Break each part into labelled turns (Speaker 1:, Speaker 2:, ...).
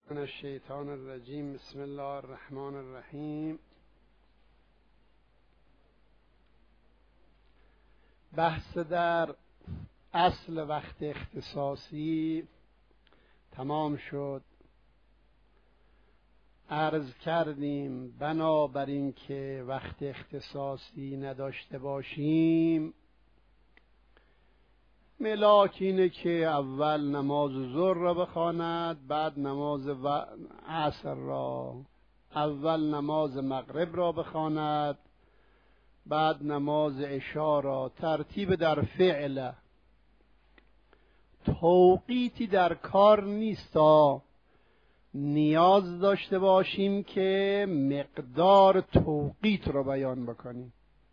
Speaker 1: من الشیطان الرجیم. بسم الله الرحمن الرحیم. بحث در اصل وقت اختصاصی تمام شد. عرض کردیم بنابراین که وقت اختصاصی نداشته باشیم ملاک اینه که اول نماز ظهر را بخواند، بعد نماز عصر را، اول نماز مغرب را بخواند، بعد نماز عشا را. ترتیب در فعل، توقیتی در کار نیست تا نیاز داشته باشیم که مقدار توقیت را بیان بکنیم.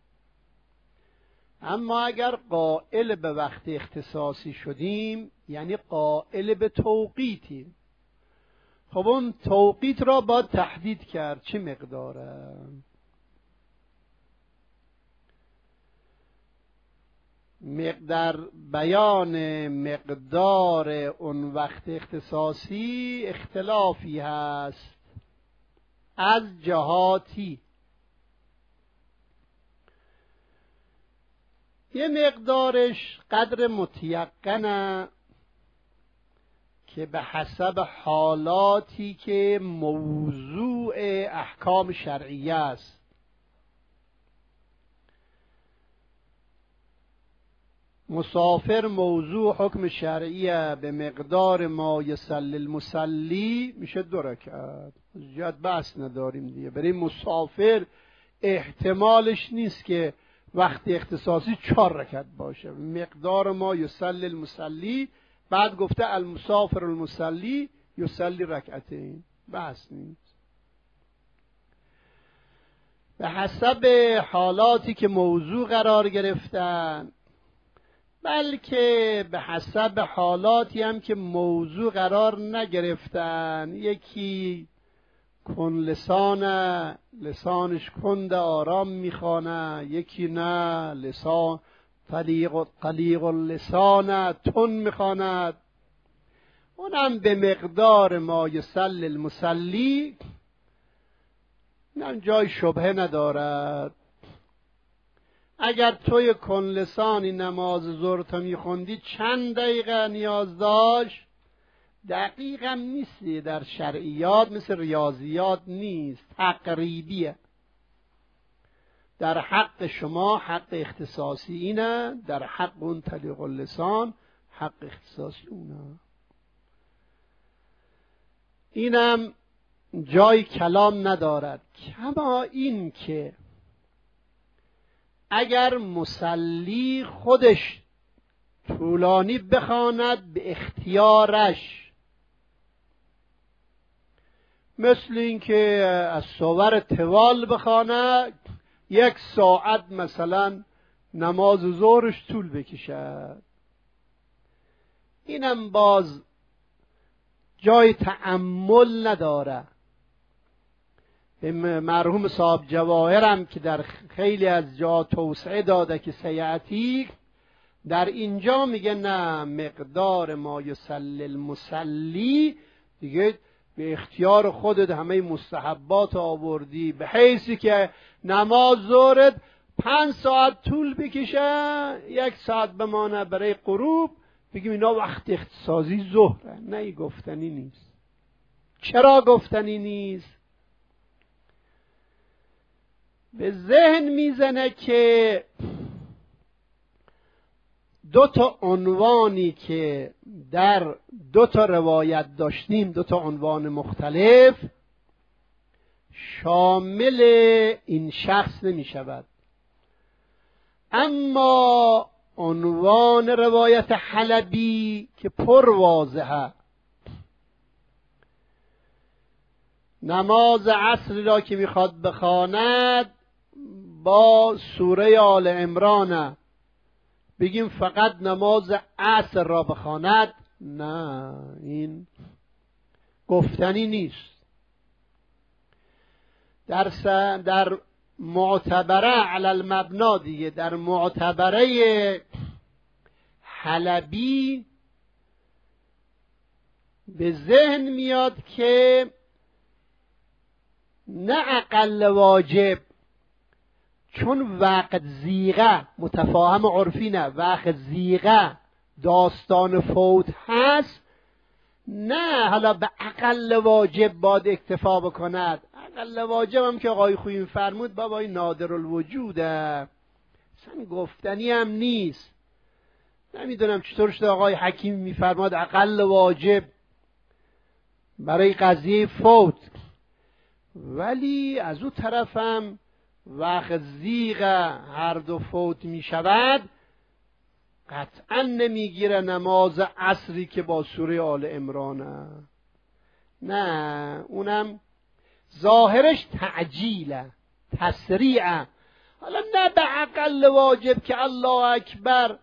Speaker 1: اما اگر قائل به وقت اختصاصی شدیم یعنی قائل به توقیتیم. خب اون توقیت را باید تحدید کرد چه مقداره. در بیان مقدار اون وقت اختصاصی اختلافی هست از جهاتی. یه مقدارش قدر متیقنه که به حسب حالاتی که موضوع احکام شرعیه است. مسافر موضوع حکم شرعیه به مقدار ما یصلی المصلی میشه 2 رکعت. زیاد بحث نداریم دیگه. برای مسافر احتمالش نیست که وقت اختصاصی 4 رکعت باشه. مقدار ما یصلی المصلی، بعد گفته المسافر المصلی یصلی رکعتین. بحث نیست. به حسب حالاتی که موضوع قرار گرفتن، بلکه به حسب حالاتی هم که موضوع قرار نگرفتن. یکی کن لسانه، لسانش کند آرام میخوانه، یکی نه لسان قلیق اللسانه تون میخواند. اونم به مقدار ما یصلی المصلی، اینم جای شبهه ندارد. اگر توی کن لسانی نماز ظهر تا میخوندی چند دقیقه نیاز داشت؟ دقیق هم نیست. در شرعیات مثل ریاضیات نیست، تقریبیه. در حق شما حق اختصاصی اینه، در حق اون طلیق اللسان حق اختصاصی اونه. اینم جای کلام ندارد. کما این که اگر مصلی خودش طولانی بخواند به اختیارش، مثل اینکه از صور طوال بخواند 1 ساعت مثلا نماز ظهرش طول بکشد، اینم باز جای تأمل نداره. به مرحوم صاحب جواهرم که در خیلی از جا توسعه داده که سیعتی، در اینجا میگه نه، مقدار ما یصلی المصلی دیگه به اختیار خودت همه مستحبات آوردی، به حیثی که نماز ظهرت 5 ساعت طول بکشه 1 ساعت بمانه برای غروب، بگیم اینا وقت اختصاصی ظهره. نه، ای گفتنی نیست. چرا گفتنی نیست؟ به ذهن میزنه که 2 عنوانی که در 2 روایت داشتیم، 2 عنوان مختلف، شامل این شخص نمی شود. اما عنوان روایت حلبی که پر واضحه، نماز عصر را که میخواد بخواند با سوره آل عمران، بگیم فقط نماز عصر را بخواند؟ نه، این گفتنی نیست. در معتبره علی المبنا دیگه، در معتبره حلبی به ذهن میاد که نه اقل واجب، چون وقت زیغه متفاهم عرفی نه، وقت زیغه داستان فوت هست، نه حالا به اقل واجب باید اکتفا بکند. اقل واجب هم که آقای خویی فرمود بابای نادر الوجوده، اصلا گفتنی هم نیست. نمیدونم چطور شده آقای حکیم میفرماد اقل واجب برای قضیه فوت، ولی از او طرفم وقت زیغ هر دو فوت می شود قطعا نمیگیره نماز عصری که با سوره آل عمرانه. نه، اونم ظاهرش تعجیله، تسریعه. حالا نه به اقل واجب که الله اکبر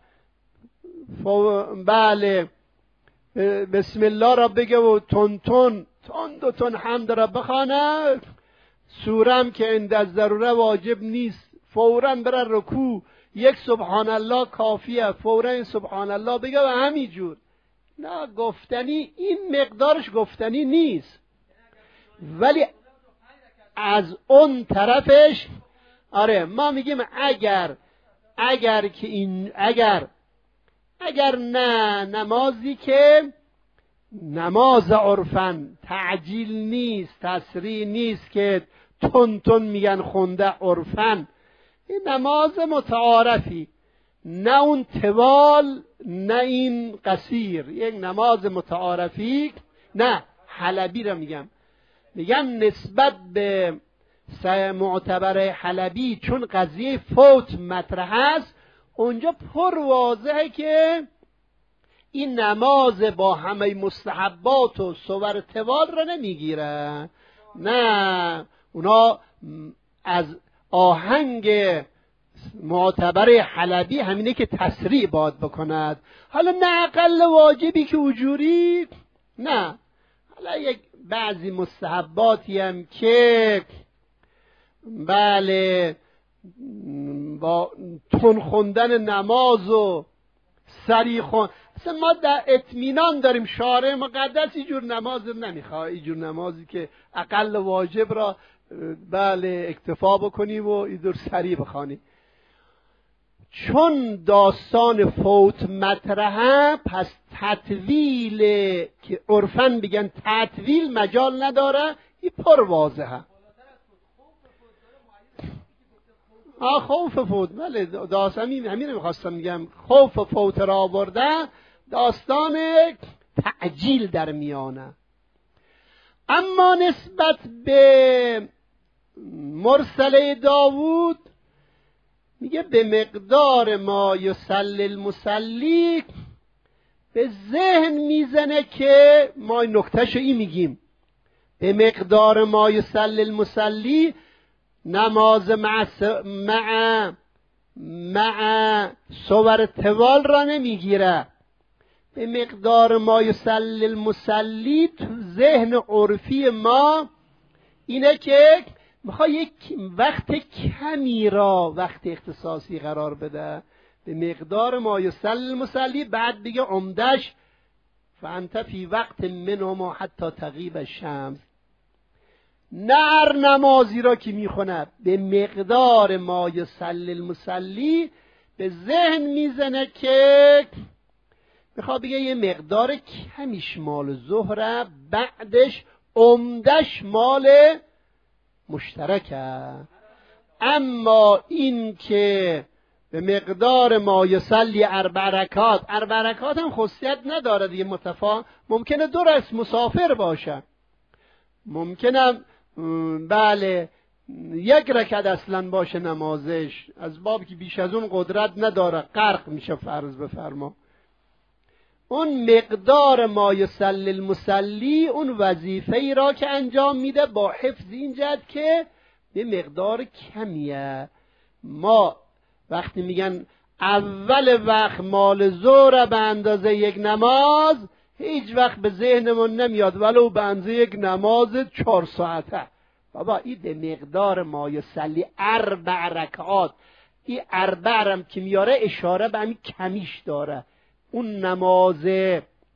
Speaker 1: بله بسم الله را بگه و تون حمد را بخوانه، سورم که عند الضروره واجب نیست، فوراً بره رکوع، یک سبحان الله کافیه، فوراً این سبحان الله بگه و همینجور. نه، گفتنی این مقدارش گفتنی نیست، ولی از اون طرفش آره ما میگیم اگر که این اگر نه نمازی که نماز عرفن تعجیل نیست، تسریع نیست که تون میگن خونده عرفن، این نماز متعارفی، نه اون طوال نه این قصیر، یک نماز متعارفی. نه، حلبی رو میگم نسبت به معتبر حلبی چون قضیه فوت مطرح است، اونجا پر واضحه که این نماز با همه مستحبات و صور طوال را نمیگیره. نه، اونا از آهنگ معتبر حلبی همینه که تسریع باد بکند. حالا نه اقل واجبی که اجوری، نه، حالا یک بعضی مستحباتی هم که بله با تون خوندن نماز و سریع خون، اصلا ما در اطمینان داریم شارع مقدس اینجور نماز نمیخواه، اینجور نمازی که اقل واجب را بله اکتفا بکنی و اینجور سریع بخوانی. چون داستان فوت مطرحه، پس تطویل که عرفاً بگن تطویل مجال نداره، این پر واضحه. خوف فوت، بله داستان همین میخواستم بگم، خوف فوت را آورده، داستان تعجیل در میانه. اما نسبت به مرسله داوود میگه به مقدار ما یصلی المصلی، به ذهن میزنه که ما نکتهش این میگیم به مقدار ما یصلی المصلی، نماز مع صور طوال را نمیگیره. به مقدار ما یصلی المصلی تو ذهن عرفی ما اینه که میخواد یک وقت کمی را وقت اختصاصی قرار بده، به مقدار ما یصلی المصلی، بعد دیگه عمدش فانت فی وقت منهم حتی تغیب الشمس. نه نمازی را که میخونه به مقدار ما یصلی المصلی، به ذهن میزنه که میخواد بگه یه مقدار کمیش مال ظهره، بعدش عمدش مال مشترکه. اما این که به مقدار ما یصلی 4 رکعات، 4 رکعات هم خصوصیت نداره دیگه، ممکنه 2 رکعت مسافر باشه، ممکنه بله 1 رکعت اصلا باشه نمازش، از باب که بیش از اون قدرت نداره، غرق میشه فرض بفرما. اون مقدار ما یصلی المصلی اون وظیفه ای را که انجام میده با حفظ این جهت که به مقدار کمیه. ما وقتی میگن اول وقت مال ظهر به اندازه یک نماز، هیچ وقت به ذهنمون نمیاد ولو به اندازه یک نماز 4 ساعته. بابا این به مقدار ما یصلی 4 رکعات، این 4 هم که میاره اشاره به همین کمیش داره. اون نماز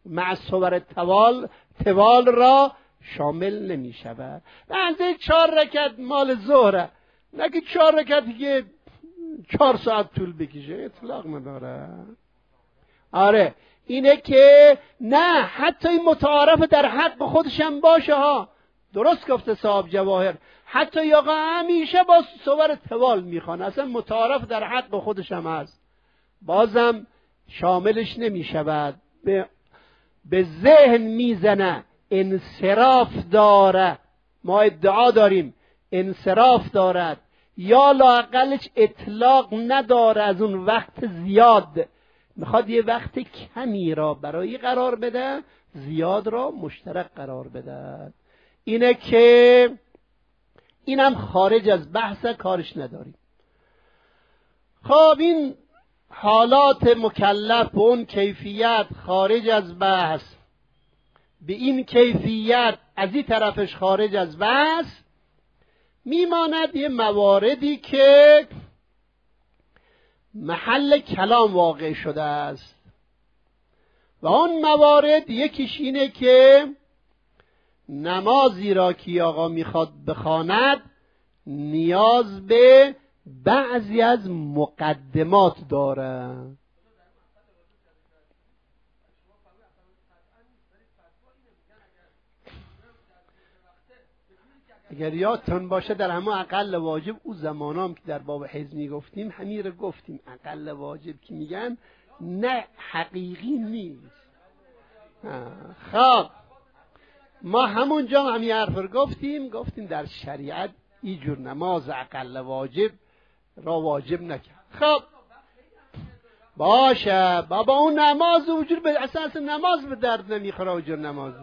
Speaker 1: مع صور توال را شامل نمی شود. به اندازه 4 رکعت مال ظهره، نگه 4 رکعتی که 4 ساعت طول بکشه، اطلاق نداره. آره اینه که نه، حتی این متعارف در حق خودش هم باشه ها. درست گفته صاحب جواهر، حتی یا همیشه با صور توال میخوانه، اصلا متعارف در حق خودش هم هست، بازم شاملش نمی شود. به ذهن میزنه، انصراف داره، ما ادعا داریم انصراف دارد، یا لااقلش اطلاق نداره از اون وقت زیاد، میخواد یه وقت کمی را برای قرار بده، زیاد را مشترک قرار بده. اینه که اینم خارج از بحث، کارش نداریم. خب این حالات مکلف به اون کیفیت خارج از بحث، به این کیفیت از این طرفش خارج از بحث، میماند یه مواردی که محل کلام واقع شده است و اون موارد یکیش اینه که نمازی را که آقا میخواد بخواند نیاز به بعضی از مقدمات داره. اگر یادتون باشه در همه اقل واجب او زمانام که در باب حیض میگفتیم همین رو گفتیم، اقل واجب که میگن نه حقیقی نیست. خب ما همونجا همین حرف رو گفتیم در شریعت اینجور نماز اقل واجب را واجب نکرد. خب باشه بابا، اون نماز وجود به اساس نماز به درد نمیخوره وجود نماز.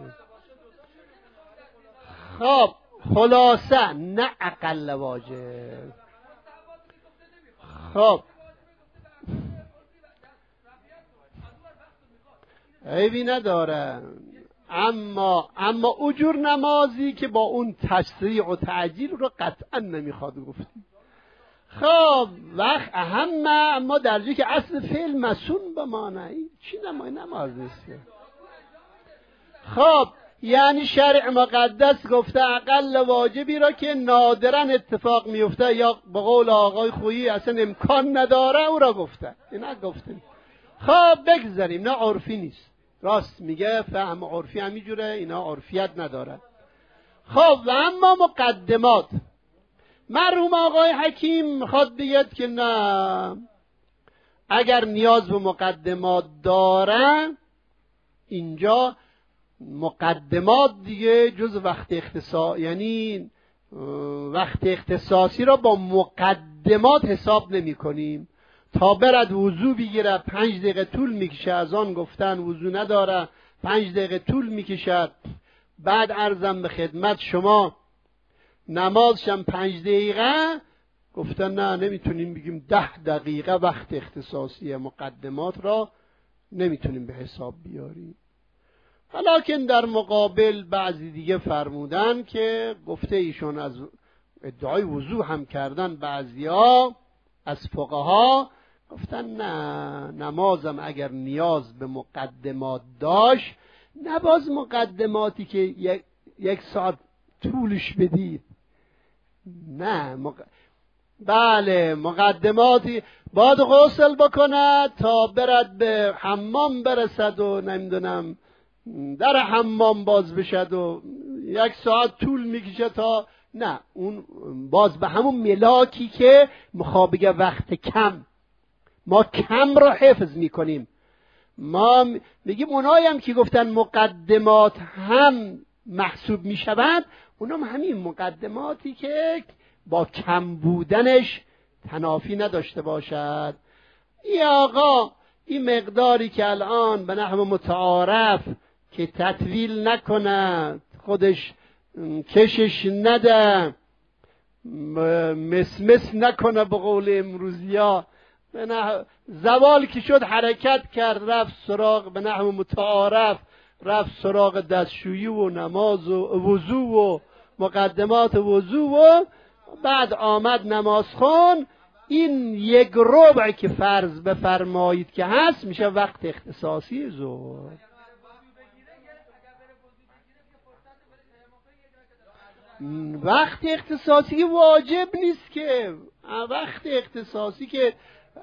Speaker 1: خب خلاصه نه اقل واجب. خب عیبی نداره، اما اجور نمازی که با اون تسریع و تعجیل رو قطعا نمیخواد گفتیم. خب وقت اهم، اما در جایی که اصل فعل مسون بمانه، این چی نماز نیست. خب یعنی شرع مقدس گفته اقل واجبی را که نادرا اتفاق میفته یا به قول آقای خویی اصلا امکان نداره او را گفته، اینا گفتیم. خب بگذاریم، نه عرفی نیست، راست میگه، فهم عرفی همینجوره، اینا عرفیت نداره. خب و اما مقدمات، مرحوم آقای حکیم میخواد بگید که نه، اگر نیاز به مقدمات داره، اینجا مقدمات دیگه جز وقت اختصاص، یعنی وقت اختصاصی را با مقدمات حساب نمی کنیم. تا برد وضو بگیره 5 دقیقه طول میکشه، از آن گفتن وضو نداره 5 دقیقه طول میکشد. بعد عرضم به خدمت شما نمازشم 5 دقیقه، گفتن نه نمیتونیم بگیم 10 دقیقه وقت اختصاصی، مقدمات را نمیتونیم به حساب بیاریم. ولیکن در مقابل بعضی دیگه فرمودن که گفته ایشون از ادعای وضو هم کردن، بعضیا از فقها گفتن نه، نمازم اگر نیاز به مقدمات داشت، نباز مقدماتی که 1 ساعت طولش بدید، نه بله مقدماتی باید غسل بکنه تا برد به حمام برسد و نمیدونم در حمام باز بشد و 1 ساعت طول میکشه تا، نه اون باز به همون ملاکی که مخابه وقت کم، ما کم را حفظ میکنیم. ما میگیم اونایی هم که گفتن مقدمات هم محسوب میشود، اونم همین مقدماتی که با کم بودنش تنافی نداشته باشد. ای آقا این مقداری که الان به نحو متعارف که تطویل نکنه، خودش کشش نده، مسمس نکنه به قول امروزیا، زوال که شد حرکت کرد رفت سراغ به نحو متعارف، رفت سراغ دستشویی و نماز و وضو و مقدمات وضو و بعد آمد نماز خون. این 1/4 که فرض بفرمایید که هست میشه وقت اختصاصی ظهر. وقت اختصاصی واجب نیست که، وقت اختصاصی که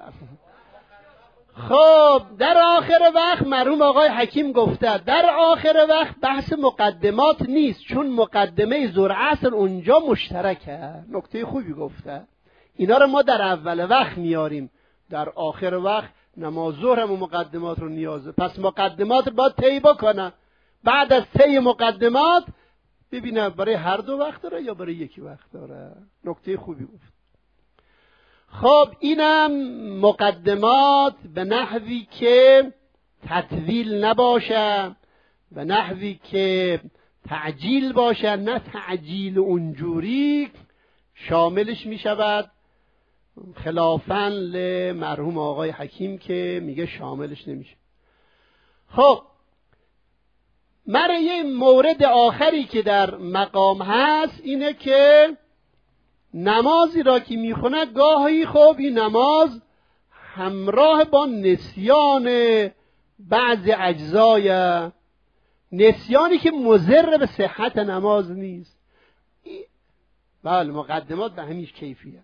Speaker 1: خب در آخر وقت مرحوم آقای حکیم گفته در آخر وقت بحث مقدمات نیست، چون مقدمه ظهر عصر اونجا مشترکه. نکته خوبی گفته. اینا رو ما در اول وقت میاریم، در آخر وقت نماز ظهر هم مقدمات رو نیازه، پس مقدمات باید طی بکنه. بعد از طی مقدمات ببینه برای هر دو وقت داره یا برای یکی وقت داره. نکته خوبی گفت. خب اینم مقدمات به نحوی که تطویل نباشه، به نحوی که تعجیل باشه، نه تعجیل اونجوری شاملش می شود، خلافاً لمرحوم آقای حکیم که میگه شاملش نمیشه. خب یه مورد آخری که در مقام هست اینه که نمازی را که میخونه گاهی خب این نماز همراه با نسیان بعض اجزای، نسیانی که مضر به صحت نماز نیست. بله مقدمات به همیش کیفیه.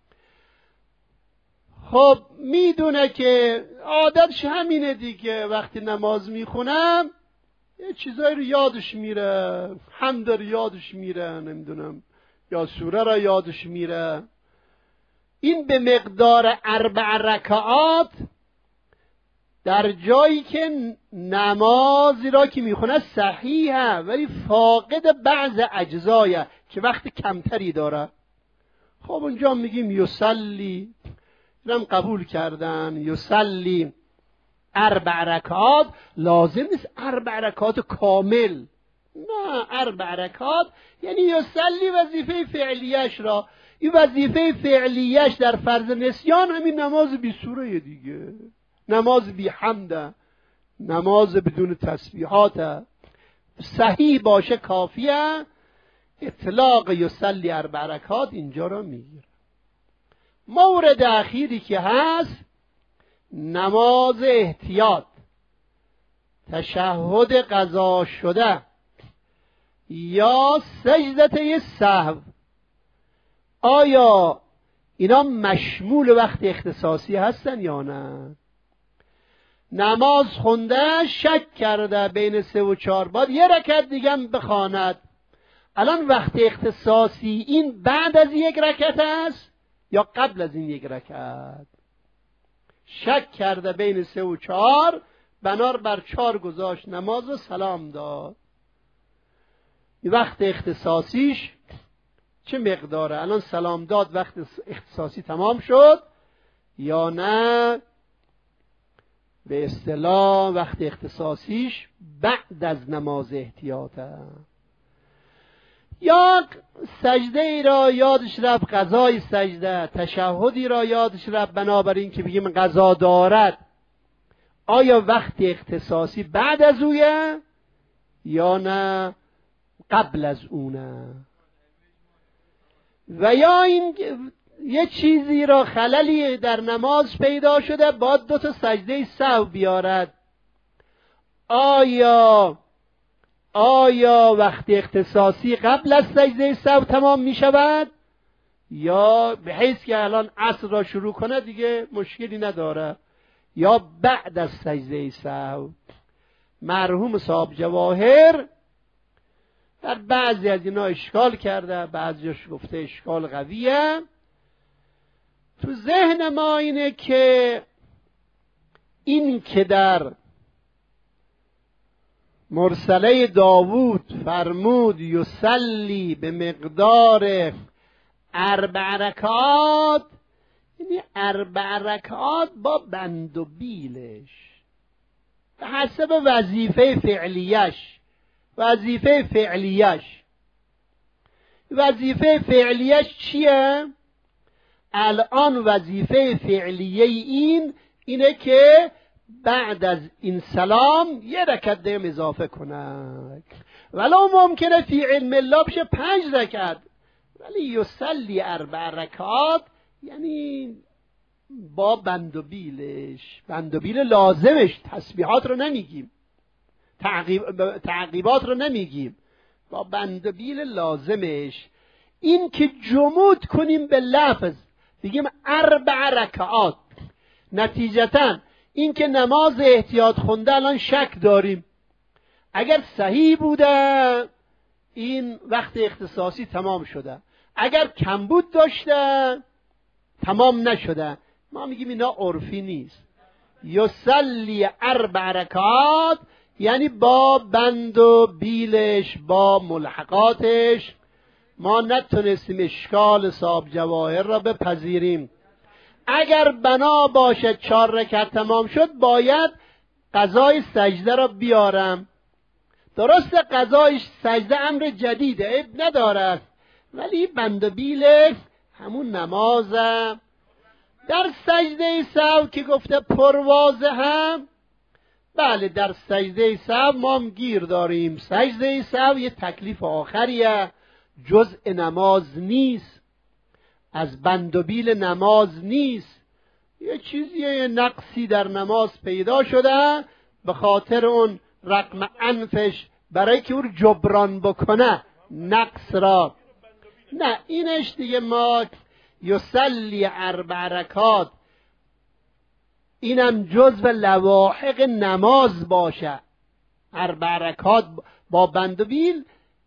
Speaker 1: خب میدونه که عادتش همینه دیگه، وقتی نماز میخونم یه چیزایی رو یادش میره، حمد رو یادش میره، نمیدونم یا سوره را یادش میره. این به مقدار 4 رکعات در جایی که نمازی را که میخونه صحیحه ولی فاقد بعض اجزایه که وقت کمتری داره، خب اونجا میگیم یصلی، اینم قبول کردن، یصلی 4 رکعات. لازم نیست 4 رکعات کامل، نه 4 رکعات یعنی یصلی وظیفه فعلیش را. این وظیفه فعلیش در فرض نسیان همین نماز بی سوره دیگه، نماز بی حمده، نماز بدون تسبیحات، صحیح باشه کافیه. اطلاق یصلی 4 رکعات اینجا را میگیره. مورد اخیری که هست نماز احتیاط، تشهد قضا شده یا سجدته سهو، آیا اینا مشمول وقت اختصاصی هستن یا نه؟ نماز خونده شک کرده بین 3 و 4، باید یه رکعت دیگه هم بخواند. الان وقت اختصاصی این بعد از 1 رکعت است یا قبل از این 1 رکعت؟ شک کرده بین 3 و 4، بنار بر 4 گذاشت نماز و سلام داد. وقت اختصاصیش چه مقداره؟ الان سلام داد وقت اختصاصی تمام شد یا نه؟ به اصطلاح وقت اختصاصیش بعد از نماز احتیاطه. یا سجده ای را یادش رفت، قضای سجده، تشهدی را یادش رفت، بنابراین که بگیم قضا دارد، آیا وقت اختصاصی بعد از اویه یا نه قبل از اونه؟ و یا این یه چیزی را خللی در نماز پیدا شده باید 2 تا سجده سهو بیارد، آیا وقت اختصاصی قبل از سجده سهو تمام می شود یا به حیث که الان عصر را شروع کنه دیگه مشکلی نداره، یا بعد از سجده سهو؟ مرحوم صاحب جواهر در بعضی از اینا اشکال کرده، بعضیش گفته اشکال قویه. تو ذهن ما اینه که این که در مرسله داوود فرمود یصلی به مقدار 4 رکعات، یعنی 4 رکعات با بند و بیلش به حسب وظیفه فعلیش چیه؟ الان وظیفه فعلیه اینه که بعد از این سلام 1 رکعت دیگه اضافه کنه، ولو ممکنه فی علم الله بشه 5 رکعت، ولی یصلی 4 رکعات یعنی با بند و بیل لازمش، تسبیحات رو نمیگیم، تعقیبات رو نمیگیم، با بند و بیل لازمش این که جمود کنیم به لفظ بگیم 4 رکعات. نتیجتا این که نماز احتیاط خونده الان شک داریم، اگر صحیح بوده این وقت اختصاصی تمام شده، اگر کمبود داشته تمام نشده. ما میگیم اینا عرفی نیست. یصلی 4 رکعات یعنی با بند و بیلش، با ملحقاتش ما نتونستیم اشکال صاحب جواهر را بپذیریم. اگر بنا باشه 4 رکعت تمام شد باید قضای سجده را بیارم. درست قضای سجده امر جدیده، عیب نداره، ولی بند و بیل همون نمازم. در سجده سهو که گفته پروازه هم، بله در سجده سهو ما هم گیر داریم. سجده سهو یه تکلیف آخریه، جزء نماز نیست، از بند و بیل نماز نیست. یه چیزی، یه نقصی در نماز پیدا شده، به خاطر اون رقم انفش برای که اون جبران بکنه نقص را. نه اینش دیگه ما یصلی 4 رکعات اینم جزو لواحق نماز باشه. 4 رکعات با بند و بیل.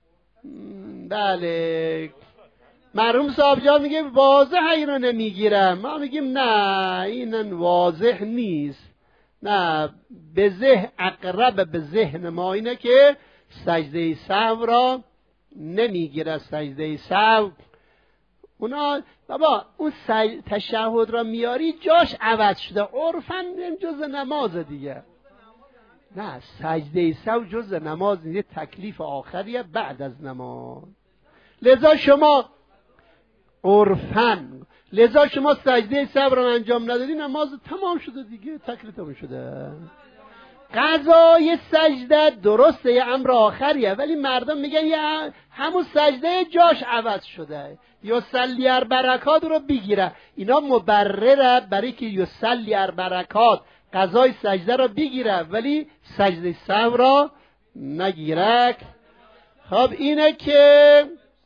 Speaker 1: بله مرحوم صاحب جان میگه واضح اینو نمیگیرم، ما میگیم نه این واضح نیست. نه به اقرب به ذهن ما اینه که سجده سهو را نمیگیره. سجده سهو اونا بابا اون تشهد را میاری جاش عوض شده، عرفاً جز نماز دیگه. نه سجده سهو جز نماز نیست، تکلیف آخریه بعد از نماز. لذا شما عرفاً سجده سهو را انجام ندادی نماز تمام شده دیگه، تکلیف تمام شده. قضای سجده درسته یه امر آخریه، ولی مردم میگن یه همون سجده جاش عوض شده، یصلی 4 رکعات رو بگیره. اینا مبرره برای که یصلی 4 رکعات قضای سجده رو بگیره ولی سجده سهو را نگیره. خب اینه که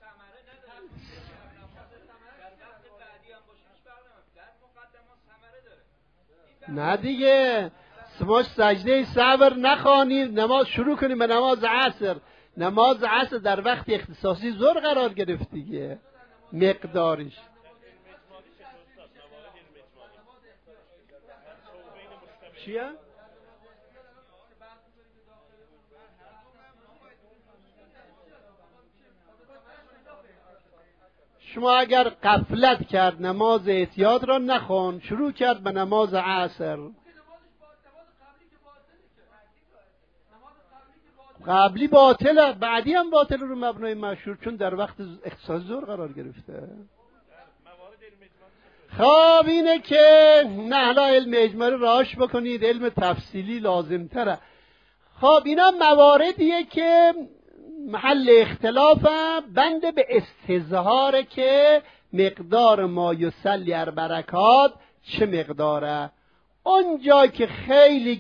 Speaker 1: نه دیگه ما سجده سهو نخوانیم نماز شروع کنیم به نماز عصر. نماز عصر در وقت اختصاصی ظهر قرار گرفت دیگه مقدارش. چیه؟ شما اگر غفلت کرد نماز احتیاط را نخوان، شروع کرد به نماز عصر، قبلی باطله بعدی هم باطله رو مبنای مشهور، چون در وقت اختصاص ظهر قرار گرفته. خب اینه که نه علم اجمالی راش بکنید، علم تفصیلی لازم تره. خب اینا مواردیه که محل اختلاف بند به استظهاره که مقدار ما یصلی 4 رکعات چه مقداره. اونجا که خیلی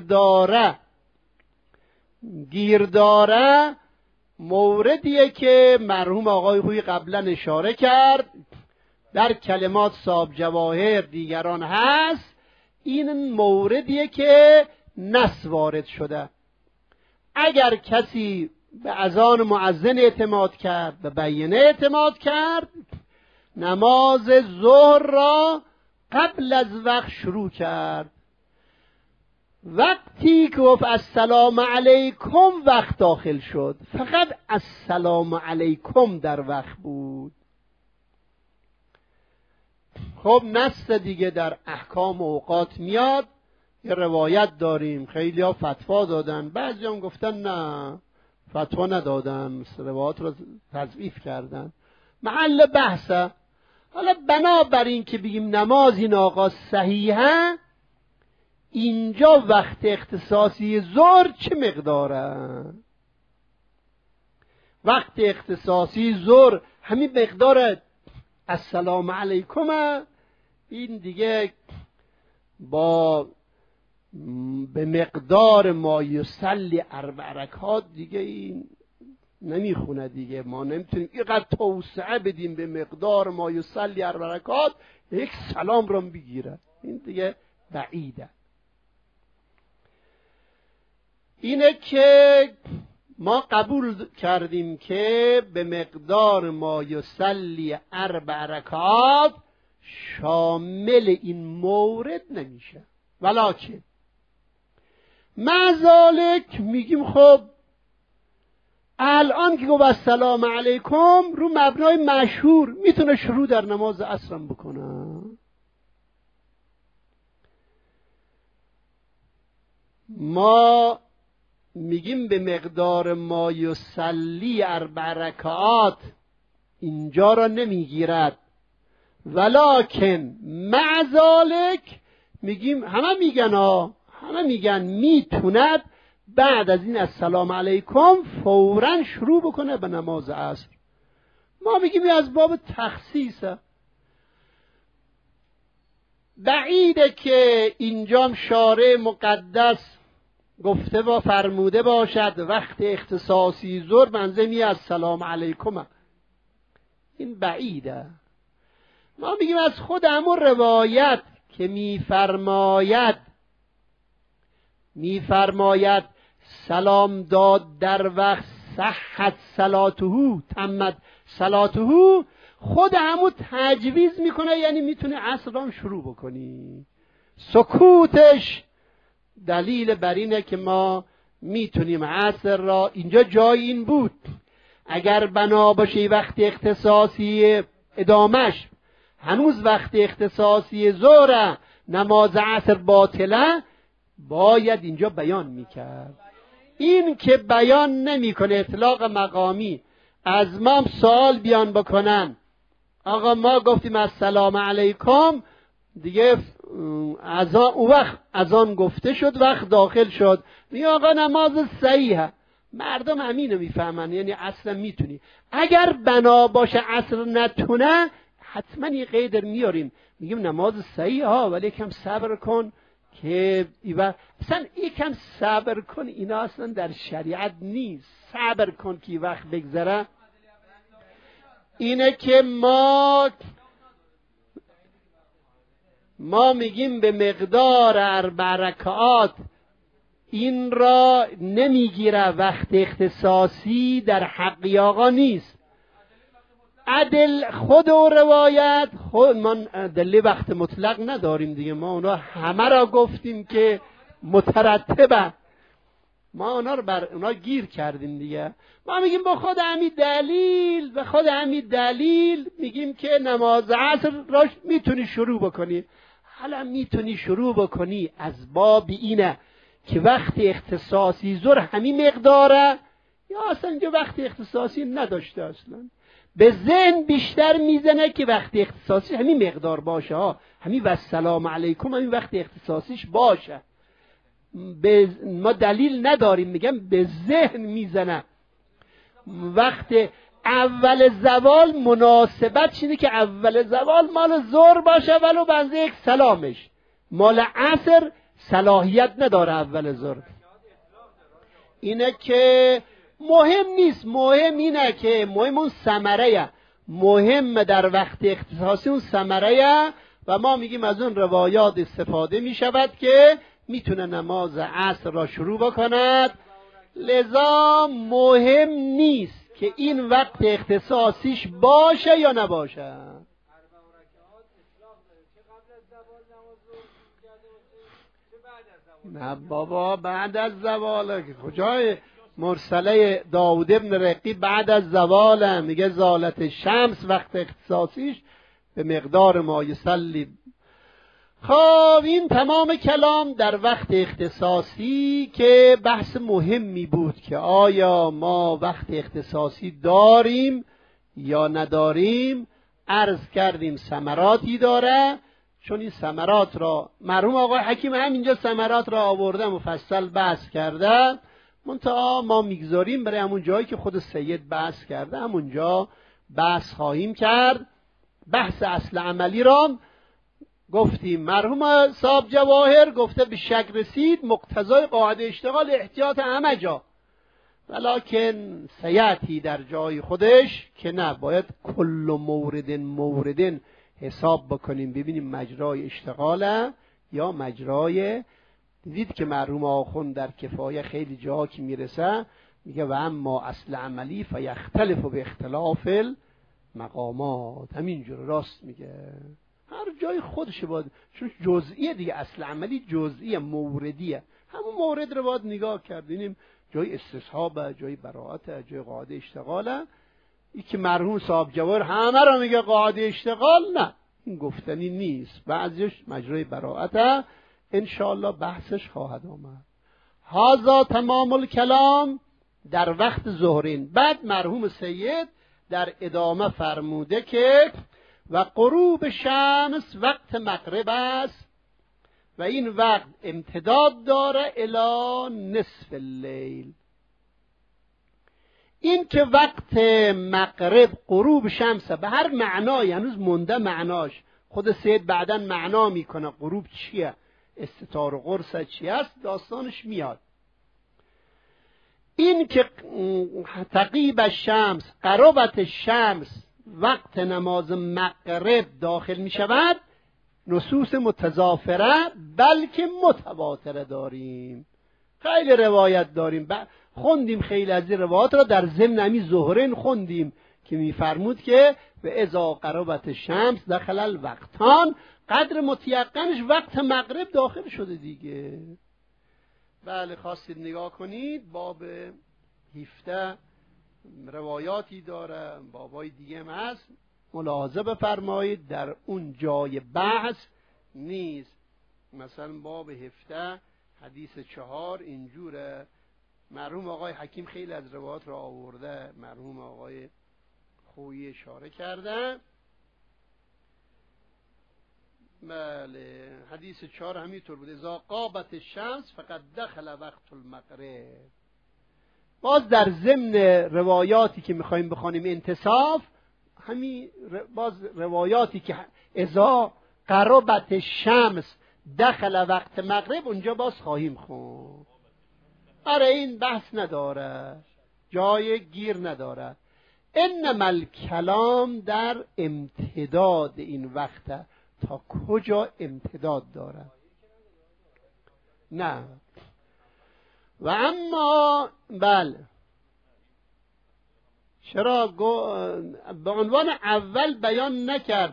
Speaker 1: گیر داره موردیه که مرحوم آقای خویی قبلا اشاره کرد، در کلمات صاحب جواهر دیگران هست. این موردیه که نص وارد شده. اگر کسی به اذان مؤذن اعتماد کرد، به بیانیه اعتماد کرد، نماز ظهر را قبل از وقت شروع کرد. وقتی که گفت السلام علیکم وقت داخل شد، فقط السلام علیکم در وقت بود. خب نص دیگه در احکام اوقات میاد. یه روایت داریم خیلی ها فتوا دادن، بعضی هم گفتن نه فتوا ندادن، روایات رو تضعیف کردن. محل بحثه. حالا بنابراین که بگیم نماز این آقا صحیحه، اینجا وقت اختصاصی ظهر چه مقداره؟ وقت اختصاصی ظهر همین مقدار السلام علیکم. این دیگه به مقدار ما یصلی 4 رکعات دیگه این نمیخونه دیگه. ما نمیتونیم اینقدر توسعه بدیم به مقدار ما یصلی 4 رکعات یک سلام رو بگیره، این دیگه بعیده. اینه که ما قبول کردیم که به مقدار ما یصلی 4 رکعات شامل این مورد نمیشه. ولکن مع میگیم خب الان که گفت السلام علیکم رو مبنای مشهور میتونه شروع در نماز عصر بکنه. ما میگیم به مقدار ما یصلی 4 رکعات اینجا را نمیگیرد، ولکن مع ذالک میگیم همه میگن میتوند بعد از این السلام علیکم فوراً شروع بکنه به نماز عصر. ما میگیم از باب تخصیصه. بعیده که اینجام شارع مقدس گفته و فرموده باشد وقت اختصاصی ظهر منظمی السلام علیکم. این بعیده. ما میگیم از خود همون روایت که میفرماید سلام داد در وقت صحت صلاته تمت صلاته، خود همون تجویز میکنه، یعنی میتونه عصر را شروع بکنی. سکوتش دلیل بر اینه که ما میتونیم عصر را، اینجا جای این بود اگر بنا باشه وقت اختصاصی ادامش هنوز وقت اختصاصی ظهر نماز عصر باطله، باید اینجا بیان میکرد. این که بیان نمیکنه، اطلاق مقامی از ما سوال بیان بکنن آقا ما گفتیم السلام علیکم دیگه اون وقت اذان گفته شد، وقت داخل شد، میگه آقا نماز صحیحه. مردم همینو میفهمن، یعنی اصلا میتونی. اگر بنا باشه عصر نتونه حتما یه قید میاریم، میگیم نماز صحیحه ولی کم صبر کن که اصلا یکم صبر کن اینا اصلا در شریعت نیست. صبر کن که وقت بگذره. اینه که ما میگیم به مقدار 4 رکعات این را نمیگیره، وقت اختصاصی در حقی آقا نیست. عدل خود و روایت خود، من دلیل وقت مطلق نداریم دیگه، ما اونا همه را گفتیم که مترتبه، ما اونا رو بر اونا گیر کردیم دیگه. ما میگیم با خود همین دلیل میگیم که نماز عصر را میتونی شروع بکنی. حالا میتونی شروع بکنی از باب اینه که وقت اختصاصی ظهر همین مقداره، یا اصلا اینجا وقت اختصاصی نداشته، اصلا به ذهن بیشتر میزنه که وقت اختصاصی همین مقدار باشه همین و السلام علیکم همین وقت اختصاصیش باشه. ما دلیل نداریم، میگم به ذهن میزنه. وقت اول زوال مناسبت اینه که اول زوال مال ظهر باشه ولو بنزه یک سلامش، مال عصر صلاحیت نداره اول ظهر. اینه که مهم نیست، مهم اینه که مهم اون ثمره، مهم در وقت اختصاصی اون ثمره. و ما میگیم از اون روایات استفاده میشود که میتونه نماز عصر را شروع بکند. لذا مهم نیست که این وقت اختصاصیش باشه یا نباشه. نه بابا بعد از زوال، کجای مرسله داود ابن رقی بعد از زوال میگه زالت شمس وقت اختصاصیش به مقدار ما یصلی. خب این تمام کلام در وقت اختصاصی که بحث مهمی بود که آیا ما وقت اختصاصی داریم یا نداریم. عرض کردیم ثمراتی داره، چون این ثمرات را مرحوم آقای حکیم همینجا ثمرات را آورده مفصل بحث کرده، منتها ما میگذاریم برای همون جایی که خود سید بحث کرده همونجا بحث خواهیم کرد. بحث اصل عملی را گفتیم. مرحوم صاحب جواهر گفته به شک رسید مقتضای قاعده اشتغال احتیاط همه جا، ولکن سیعتی در جای خودش که نه، باید کل مورد حساب بکنیم ببینیم مجرای اشتغاله یا مجرای. دیدید که مرحوم آخوند در کفایه خیلی جا که میرسه میگه و اما اصل عملی فیختلف به اختلاف المقامات. همینجور راست میگه، هر جای خودشه باید، چون جزئیه دیگه، اصل عملی جزئیه موردیه، همون مورد رو باید نگاه کردیم، جای استصحابه، جای براعته، جای قاعده اشتغاله. این که مرحوم صاحب جواهر همه رو میگه قاعده اشتغال، نه این گفتنی نیست، بعضیش مجرای براعته، انشاءالله بحثش خواهد آمد. هذا تمام الکلام در وقت ظهرین. بعد مرحوم سید در ادامه فرموده که و غروب شمس وقت مغرب است و این وقت امتداد داره الی نصف اللیل. این که وقت مغرب غروب شمسه به هر معنای هنوز مونده معناش، خود سید بعداً معنا میکنه غروب چیه، استتار و قرص چی است، داستانش میاد. این که تقیب الشمس قرابت شمس وقت نماز مغرب داخل می شود، نصوص متضافره بلکه متواتره داریم، خیلی روایت داریم، خوندیم خیلی از این روایات را در ضمن همین ظهرین خوندیم که میفرمود که و اذا قرابت شمس دخل الوقتان، قدر متیقنش وقت مغرب داخل شده دیگه. بله خواستید نگاه کنید باب 17 روایاتی داره، بابای دیگه هم هست، ملاحظه بفرمایید در اون جای بحث نیست. مثلا باب 17 حدیث 4 اینجوره، مرحوم آقای حکیم خیلی از روایات را آورده، مرحوم آقای خویی اشاره کرده. بله حدیث 4 همینطور بود، اذا غابت الشمس فقد دخل وقت المغرب. باز در ضمن روایاتی که میخوایم بخونیم انتصاف، همین باز روایاتی که اذا قربت الشمس دخل وقت مغرب، اونجا باز خواهیم خوند. آره این بحث نداره، جای گیر نداره. انما الکلام در امتداد این وقت، تا کجا امتداد داره. نه و اما بله چرا به عنوان اول بیان نکرد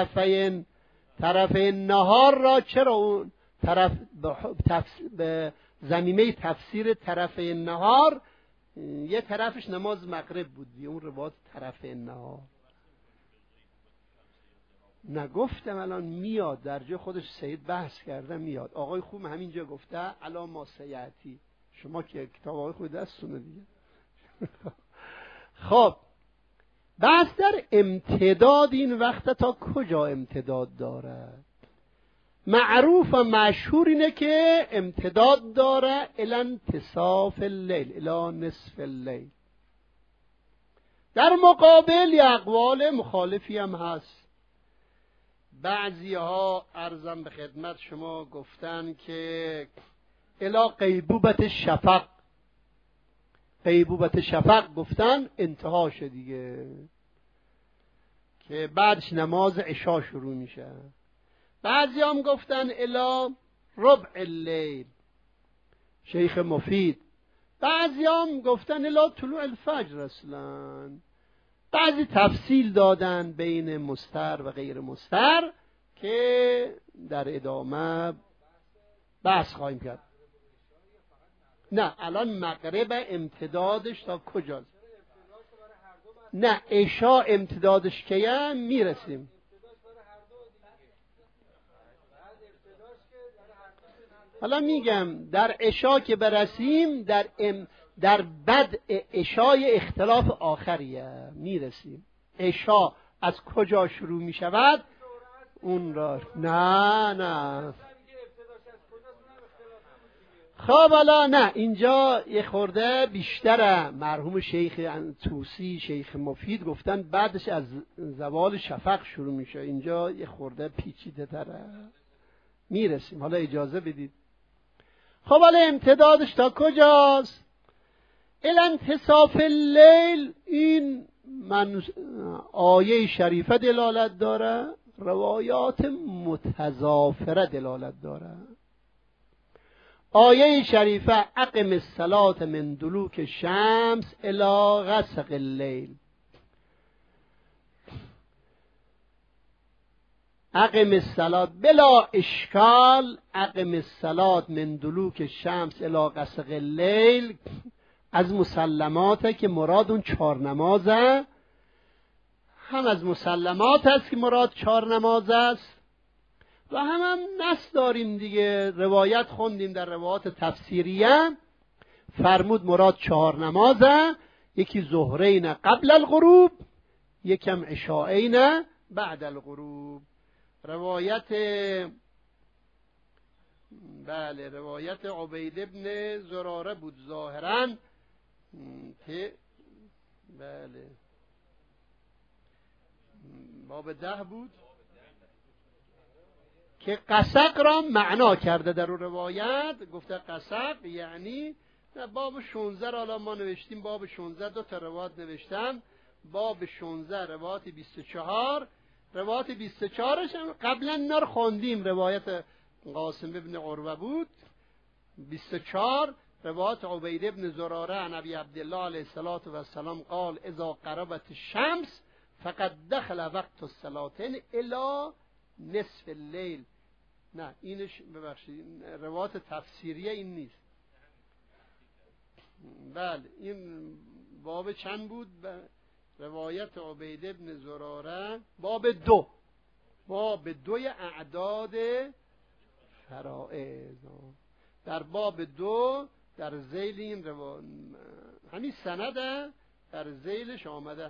Speaker 1: طرفین نهار را، چرا اون طرف به زمینه تفسیر طرفین نهار یه طرفش نماز مغرب بود، اون روایت طرفین نهار نگفتم، الان میاد در جای خودش سید بحث کرده میاد. آقای خوب همینجا گفته علا ما سیعتی، شما که کتاب آقای خوب دستونه دیگه. خب بحث در امتداد این وقت تا کجا امتداد داره. معروف و مشهور اینه که امتداد داره الی انتصاف اللیل، الی نصف اللیل. در مقابل یه اقوال مخالفی هم هست. بعضی ها عرضم به خدمت شما گفتن که الی غیبوبت شفق، غیبوبت شفق گفتن انتهاش دیگه، که بعدش نماز عشا شروع میشه. بعضی هم گفتن الی ربع اللیل، شیخ مفید. بعضی هم گفتن الی طلوع الفجر اصلا. بعضی تفصیل دادن بین مستر و غیر مستر که در ادامه بحث خواهیم کرد. نه الان مغرب امتدادش تا کجاست؟ نه عشا امتدادش کیه میرسیم. حالا میگم در عشا که برسیم در بد عشای اختلاف آخریه میرسیم. عشا از کجا شروع میشود اون را نه خب حالا نه اینجا یه خورده بیشتره. مرحوم شیخ طوسی شیخ مفید گفتن بعدش از زوال شفق شروع میشه، اینجا یه خورده پیچیده تره، میرسیم. حالا اجازه بدید. خب حالا امتدادش تا کجاست؟ الانتصاف اللیل، این آیه شریفه دلالت داره، روایات متضافره دلالت داره. آیه شریفه اقم الصلاة من دلوک الشمس الی غسق اللیل، اقم الصلاة بلا اشکال، اقم الصلاة من دلوک الشمس الی غسق اللیل از مسلماته که مراد اون 4 نمازه، هم از مسلمات است که مراد 4 نماز است و هم نص داریم دیگه، روایت خوندیم در روایات تفسیریه فرمود مراد 4 نمازه، یکی ظهرین قبل الغروب، یکم عشاءین بعد الغروب. روایت روایت عبید ابن زراره بود ظاهراً که باب 10 بود که قسق را معنا کرده در اون روایت، گفته قسق یعنی باب 16 را الان ما نوشتیم، باب 16 2 تا روایت نوشتم، باب 16 روایت 24، روایت 24ش هم قبلا نار خوندیم، روایت قاسم ابن عروه بود. 24 روایت عبید ابن زراره عن ابی عبدالله علیه الصلاة و السلام قال اذا قربت الشمس فقد دخل وقت الصلاتین الی نصف اللیل. نه اینش ببخشید روایت تفسیریه این نیست. بله این باب چند بود؟ روایت عبید ابن زراره باب 2، باب 2 اعداد فرائض. در باب 2 در ذیل این همین سنده در ذیلش آمده.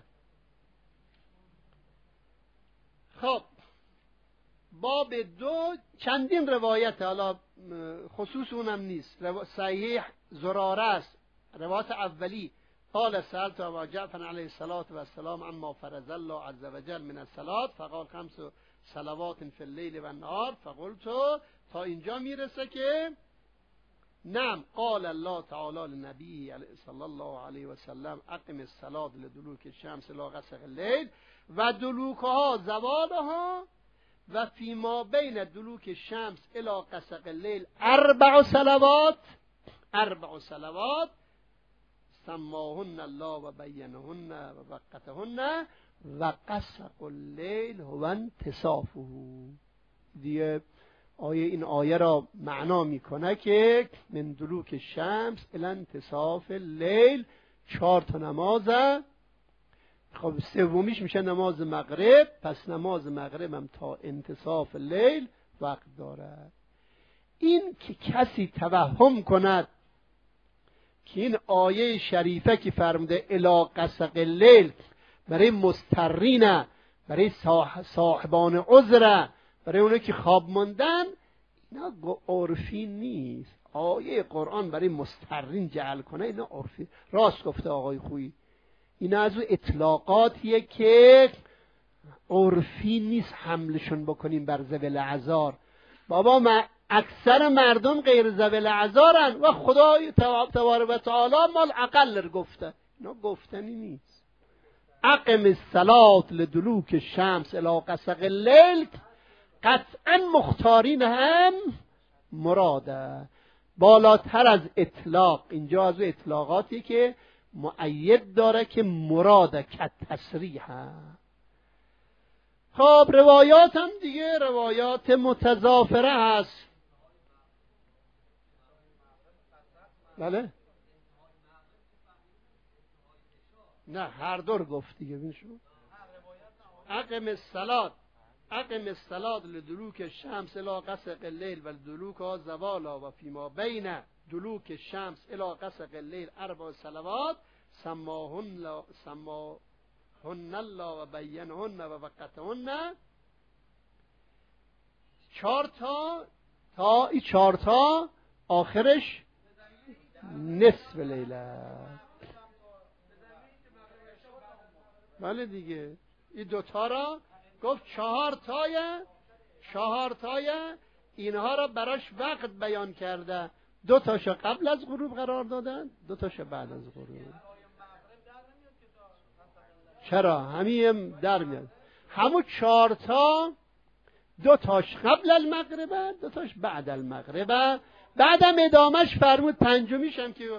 Speaker 1: خب باب 2 چندین روایت، حالا خصوص اونم نیست، صحیح زراره است. روایت اولی قال سألت ابا جعفر علیه الصلاة و السلام عما فرض الله عز وجل من الصلاة فقال 5 صلوات فی اللیل و النهار، فقلت تا اینجا میرسه که نعم قال الله تعالی لنبی صلی الله علیه و سلم اقم الصلاة لدلوک الشمس الی غسق اللیل و دلوکها زوالها و فیما بین دلوک الشمس الی غسق اللیل 4 صلوات سماهن الله و بینهن و وقتهن و غسق اللیل هو انتصافه. دیگه این آیه را معنا میکنه که من دلوک الشمس الی انتصاف اللیل 4 تا نمازه. خب سومیش میشه نماز مغرب، پس نماز مغرب هم تا انتصاف لیل وقت دارد. این که کسی توهم کند که این آیه شریفه که فرموده الی غسق اللیل برای مضطرینه، برای صاحبان عذره، برای اونه که خواب ماندن، اینا عرفی نیست. آیه قرآن برای مضطرین جعل کنه اینا عرفی. راست گفته آقای خویی، این از اون اطلاقاتیه که عرفی نیست حملشون بکنیم بر ذوی اعذار. بابا اکثر مردم غیر ذوی اعذارن و خدای تبارک و تعالی مال اقل گفته، اینا گفتنی نیست. اقم الصلاة لدلوک الشمس الی غسق اللیل قطعا مختارین هم مراده، بالاتر از اطلاق. اینجا از اطلاقاتی که مؤید داره که مراد که تصریح. خب روایات هم دیگه روایات متضافره هست. بله نه هر دور گفت دیگه. ببین اقم الصلاة لدلوک الشمس الی غسق اللیل و دلوکها زوالا و فیما بین دلوک الشمس الی غسق اللیل 4 صلوات سماهن الله و بینهن و وقتهن. 4 تا این 4 تا آخرش نصف لیله. بله دیگه این 2 تا را گفت 4 تای اینها را براش وقت بیان کرده. 2 تاشو قبل از غروب قرار دادن، 2 تاشو بعد از غروب. چرا؟ همین در میاد. همون 4 تا 2 تاش قبل المغرب، 2 تاش بعد المغرب. بعدم ادامش فرمود پنجمیش هم که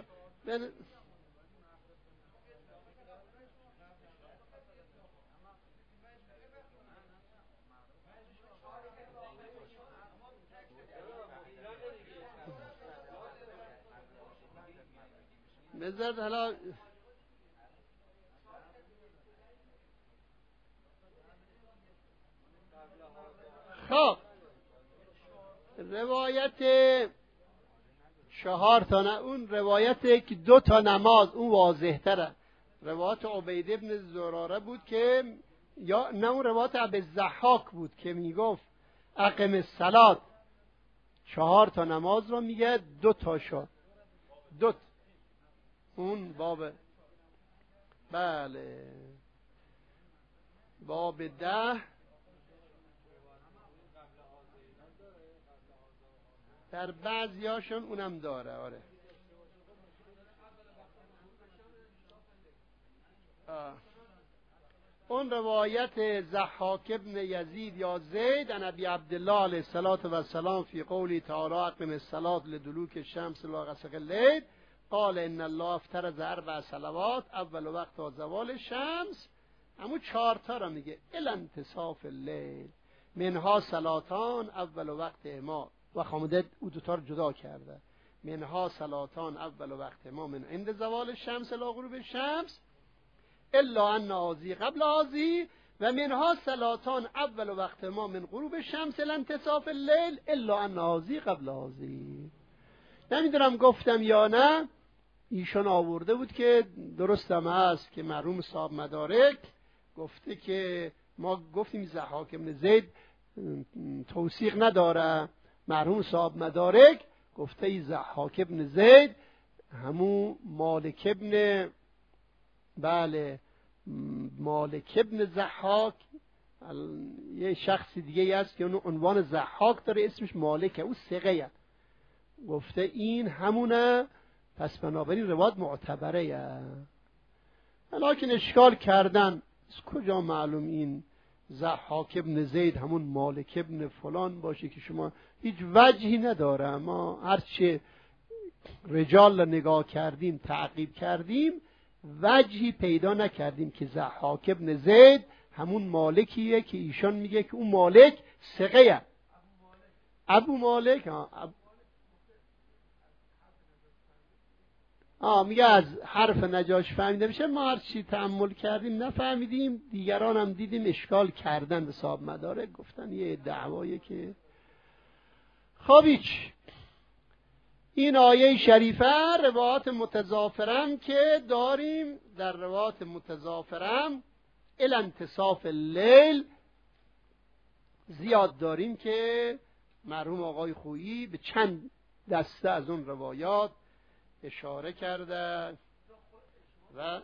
Speaker 1: بذارد حالا خب روایت 4 تا نه، اون روایت که 2 تا نماز اون واضح تره. روایت عبید ابن زراره بود که یا نه، اون روایت ابی الضحاک بود که میگفت اقم الصلات 4 تا نماز رو میگه 2 تا شد. 2 اون باب، بله باب 10 در بعضیاشون اونم داره. آره اون روایت ضحاک ابن یزید یا زید عن ابی عبدالله علیه الصلاة و السلام فی قولی تعالی اقم الصلاة لدلوک الشمس الی غسق الليل قال ان الله افترض 4 صلوات اول وقت تا زوال الشمس. همون 4 تا را میگه الی انتصاف الليل منها صلاتان اول وقت ما و خامده او 2 تا رو جدا کرده. منها صلاتان اول وقت ما من عند زوال الشمس الی غروب الشمس الا ان آذی قبل آذی و منها صلاتان اول وقت ما من غروب الشمس الی انتصاف الليل الا ان آذی قبل آذی. نمیدونم گفتم یا نه، ایشون آورده بود که درستم هست که مرحوم صاحب مدارک گفته که ما گفتیم ضحاک ابن زید توثیق نداره. مرحوم صاحب مدارک گفته ای ضحاک ابن زید همون مالک ابن، بله مالک ابن ضحاک، یه شخص دیگه هست که اون عنوان ضحاک داره اسمش مالکه، اون ثقه. گفته این همونه، پس بنابراین روایت معتبره. لکن اشکال کردن از کجا معلوم این ضحاک ابن زید همون مالک ابن فلان باشه که شما هیچ وجهی نداره. ما هرچه رجال نگاه کردیم تعقیب کردیم وجهی پیدا نکردیم که ضحاک ابن زید همون مالکیه که ایشان میگه که اون مالک ثقه. ابو مالک میگه از حرف نجاش فهمیده میشه. ما هر چی تأمل کردیم نفهمیدیم، دیگران هم دیدیم اشکال کردن به صاحب مدارک، گفتن یه دعوایه که خب این آیه شریفه روایات متضافرم که داریم. در روایات متضافرم الی انتصاف اللیل زیاد داریم که مرحوم آقای خویی به چند دسته از اون روایات اشاره کرده و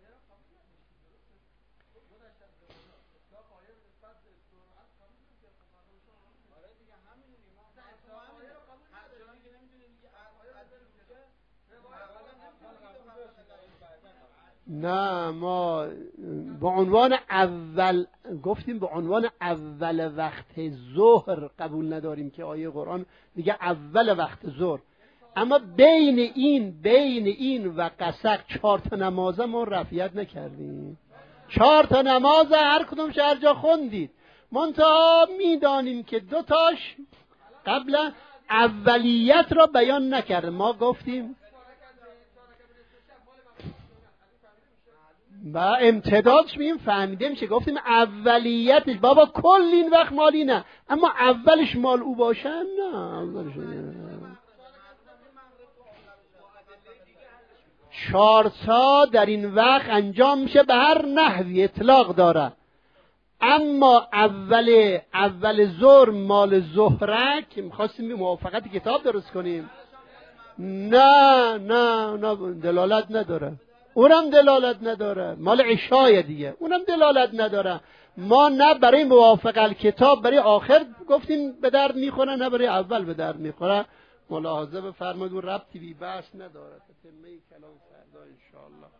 Speaker 1: نه، ما به عنوان اول گفتیم، به عنوان اول وقت ظهر قبول نداریم که آیه قرآن دیگه اول وقت ظهر، اما بین این و قسق 4 تا نماز ما رفعیت نکردیم. 4 تا نماز هر کدوم هر جا خوندید، منتها میدانیم که 2 تاش قبل اولیت را بیان نکرد. ما گفتیم با امتدادش میم فهمیده میشه، گفتیم اولیتش بابا کل این وقت مالی نه، اما اولش مال او باشن نه، اولش نه. 4 تا در این وقت انجام میشه به هر نحوی اطلاق داره، اما اول ظهر مال ظهره که میخواستیم موافقت کتاب درست کنیم، نه دلالت نداره، اونم دلالت نداره. مال عشای دیگه اونم دلالت نداره. ما نه برای موافقت کتاب برای آخر گفتیم به درد میخوره، نه برای اول به درد میخوره. ملاحظه بفرمایید، اون ربطی بی بحث نداره، تتمه کلام فردا انشاءالله.